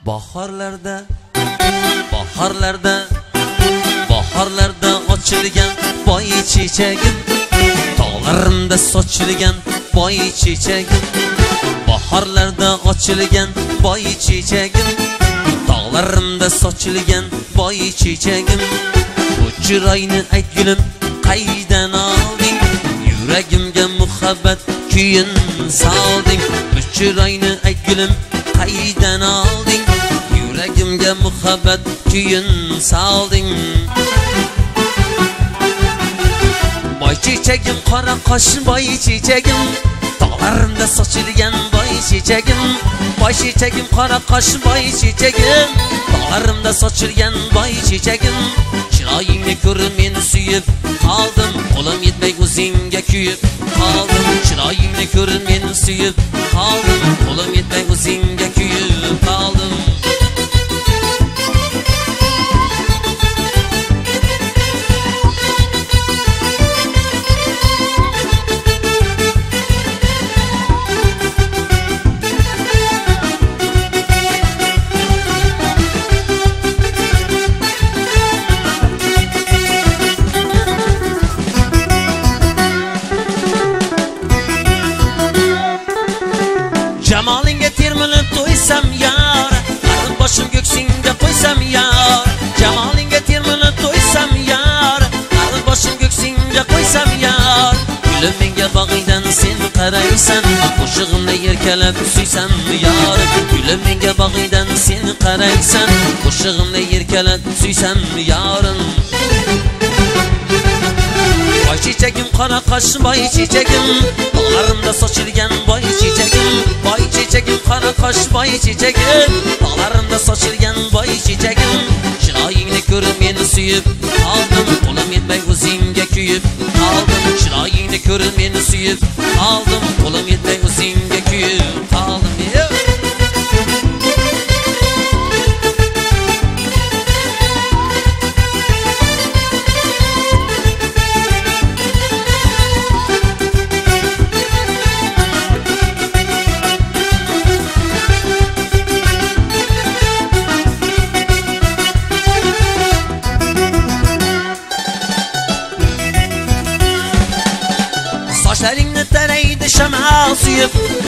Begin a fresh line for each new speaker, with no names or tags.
Bahorlarda ochilgan boy chechagim, tog'larimda sochilgan boy chechagim. Bahorlarda ochilgan boy chechagim, tog'larimda sochilgan boy chechagim. Bu chiroyni aytgulim qaydan olding? Yuragimga muhabbat kuyin solding. Bu chiroyni aytgulim qaydan olding? Yuragimga muhabbat kuyin solding. Boy chechagim, qora qosh boy chechagim, tog'larimda sochilgan boy chechagim. Boy chechagim, qora qosh boy chechagim, tog'larimda sochilgan boy chechagim. Chiroyingni ko'rib men suyib qoldim, qo'lim yetmay o'zingga kuyib qoldim. Chiroyingni ko'rib men suyib qoldim, qo'lim yetmay o'zingga kuyib qoldim. Jamolinga termilib to'ysam yar, qarim boshim ko'ksingga qo'ysam yar. Jamolinga termilib to'ysam yar, qarim boshim ko'ksingga qo'ysam yar. Gulim menga bag'ingdan sen qaraysan, qo'shig'imni erkalab suysam yar. Gulim menga bag'ingdan sen qaraysan, qo'shig'imni erkalab suysam yarim. Boy chechagim, qora qosh boy chechagim, tog'larimda sochilgan boy chechagim. Boy chechagim, qora qosh boy chechagim, tog'larimda sochilgan boy chechagim. Chiroyingni ko'rib meni suyib qoldim, qo'lim yetmay o'zingga kuyib qoldim. Chiroyingni ko'rib meni suyib qoldim, qo'lim yetmay o'zingga kuyib qoldim. Sochlaringni taraydi shamol suyib,